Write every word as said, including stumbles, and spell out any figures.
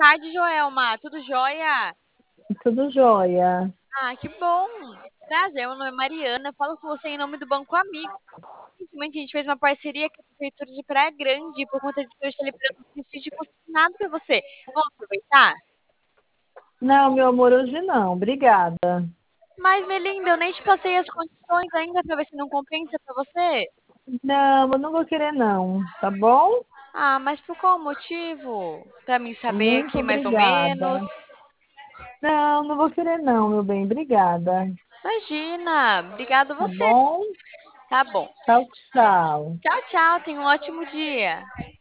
tarde, Joelma. Tudo jóia? Tudo jóia. Ah, que bom. Prazer, meu nome é Mariana. Falo com você em nome do Banco Amigo. Recentemente a gente fez uma parceria com a Prefeitura de Praia Grande por conta de que eu estou liberando um prestígio consignado para você. Vamos aproveitar? Não, meu amor, hoje não. Obrigada. Mas, Melinda, eu nem te passei as condições ainda para ver se não compensa para você. Não, eu não vou querer não, tá bom? Ah, mas por qual motivo? Para mim saber Muito aqui mais ou menos. obrigada. Não, não vou querer não, meu bem. Obrigada. Imagina. Obrigado Tá você. bom? Tá bom. Tchau, tchau. Tchau, tchau. Tenha um ótimo dia.